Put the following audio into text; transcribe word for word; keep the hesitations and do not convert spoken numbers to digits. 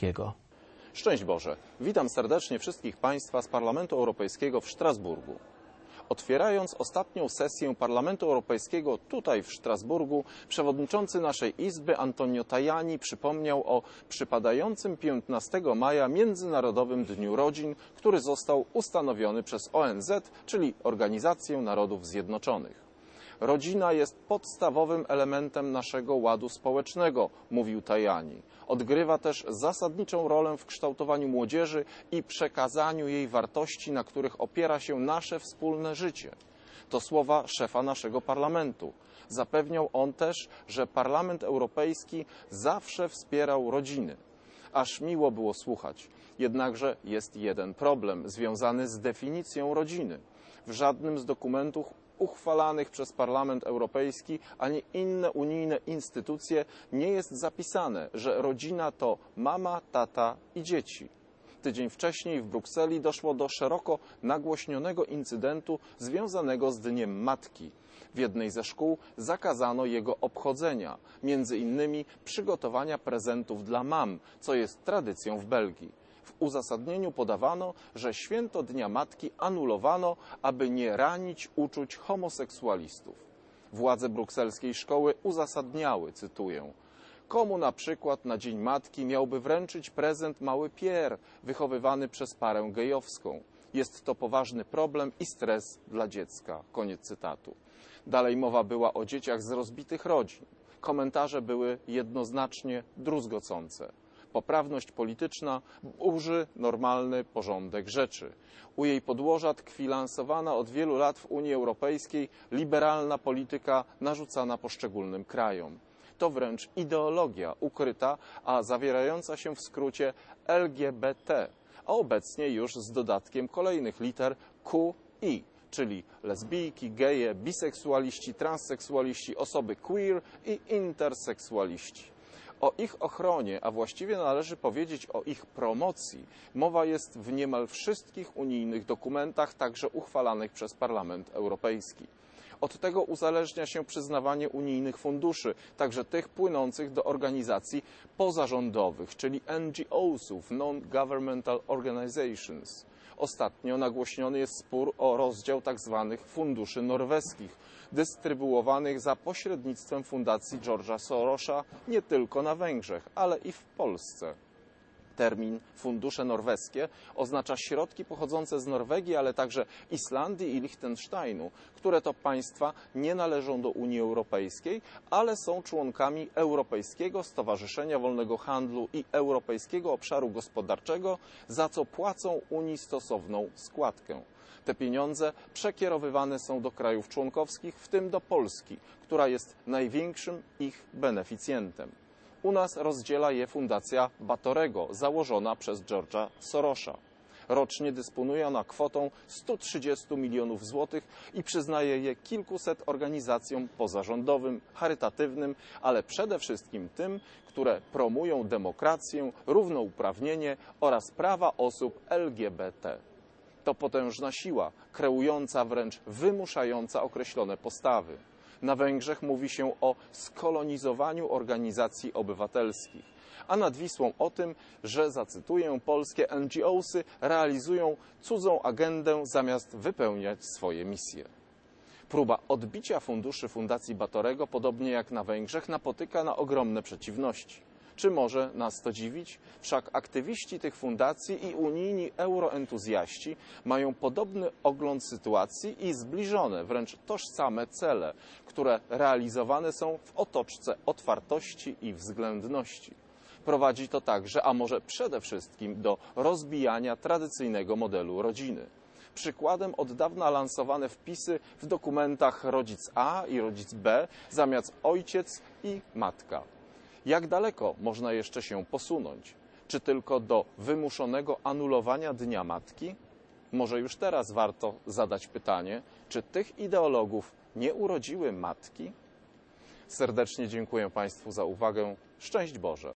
Europejskiego. Szczęść Boże! Witam serdecznie wszystkich Państwa z Parlamentu Europejskiego w Strasburgu. Otwierając ostatnią sesję Parlamentu Europejskiego tutaj w Strasburgu, przewodniczący naszej Izby Antonio Tajani przypomniał o przypadającym piętnastego maja Międzynarodowym Dniu Rodzin, który został ustanowiony przez O N Z, czyli Organizację Narodów Zjednoczonych. Rodzina jest podstawowym elementem naszego ładu społecznego, mówił Tajani. Odgrywa też zasadniczą rolę w kształtowaniu młodzieży i przekazaniu jej wartości, na których opiera się nasze wspólne życie. To słowa szefa naszego parlamentu. Zapewniał on też, że Parlament Europejski zawsze wspierał rodziny. Aż miło było słuchać. Jednakże jest jeden problem związany z definicją rodziny. W żadnym z dokumentów uchwalanych przez Parlament Europejski ani inne unijne instytucje nie jest zapisane, że rodzina to mama, tata i dzieci. Tydzień wcześniej w Brukseli doszło do szeroko nagłośnionego incydentu związanego z Dniem Matki. W jednej ze szkół zakazano jego obchodzenia, między innymi przygotowania prezentów dla mam, co jest tradycją w Belgii. W uzasadnieniu podawano, że święto Dnia Matki anulowano, aby nie ranić uczuć homoseksualistów. Władze brukselskiej szkoły uzasadniały, cytuję, komu na przykład na Dzień Matki miałby wręczyć prezent mały Pierre, wychowywany przez parę gejowską. Jest to poważny problem i stres dla dziecka. Koniec cytatu. Dalej mowa była o dzieciach z rozbitych rodzin. Komentarze były jednoznacznie druzgocące. Poprawność polityczna burzy normalny porządek rzeczy. U jej podłoża tkwi lansowana od wielu lat w Unii Europejskiej liberalna polityka narzucana poszczególnym krajom. To wręcz ideologia ukryta, a zawierająca się w skrócie L G B T, a obecnie już z dodatkiem kolejnych liter Q I, czyli lesbijki, geje, biseksualiści, transseksualiści, osoby queer i interseksualiści. O ich ochronie, a właściwie należy powiedzieć o ich promocji, mowa jest w niemal wszystkich unijnych dokumentach, także uchwalanych przez Parlament Europejski. Od tego uzależnia się przyznawanie unijnych funduszy, także tych płynących do organizacji pozarządowych, czyli N G O sów, Non-Governmental Organizations. Ostatnio nagłośniony jest spór o rozdział tzw. funduszy norweskich, dystrybuowanych za pośrednictwem Fundacji George'a Sorosa nie tylko na Węgrzech, ale i w Polsce. Termin fundusze norweskie oznacza środki pochodzące z Norwegii, ale także Islandii i Liechtensteinu, które to państwa nie należą do Unii Europejskiej, ale są członkami Europejskiego Stowarzyszenia Wolnego Handlu i Europejskiego Obszaru Gospodarczego, za co płacą Unii stosowną składkę. Te pieniądze przekierowywane są do krajów członkowskich, w tym do Polski, która jest największym ich beneficjentem. U nas rozdziela je Fundacja Batorego, założona przez George'a Sorosa. Rocznie dysponuje ona kwotą stu trzydziestu milionów złotych i przyznaje je kilkuset organizacjom pozarządowym, charytatywnym, ale przede wszystkim tym, które promują demokrację, równouprawnienie oraz prawa osób L G B T. To potężna siła, kreująca, wręcz wymuszająca określone postawy. Na Węgrzech mówi się o skolonizowaniu organizacji obywatelskich, a nad Wisłą o tym, że, zacytuję, polskie N G O sy realizują cudzą agendę zamiast wypełniać swoje misje. Próba odbicia funduszy Fundacji Batorego, podobnie jak na Węgrzech, napotyka na ogromne przeciwności. Czy może nas to dziwić? Wszak aktywiści tych fundacji i unijni euroentuzjaści mają podobny ogląd sytuacji i zbliżone, wręcz tożsame cele, które realizowane są w otoczce otwartości i względności. Prowadzi to także, a może przede wszystkim, do rozbijania tradycyjnego modelu rodziny. Przykładem od dawna lansowane wpisy w dokumentach rodzic A i rodzic B zamiast ojciec i matka. Jak daleko można jeszcze się posunąć? Czy tylko do wymuszonego anulowania Dnia Matki? Może już teraz warto zadać pytanie, czy tych ideologów nie urodziły matki? Serdecznie dziękuję Państwu za uwagę. Szczęść Boże!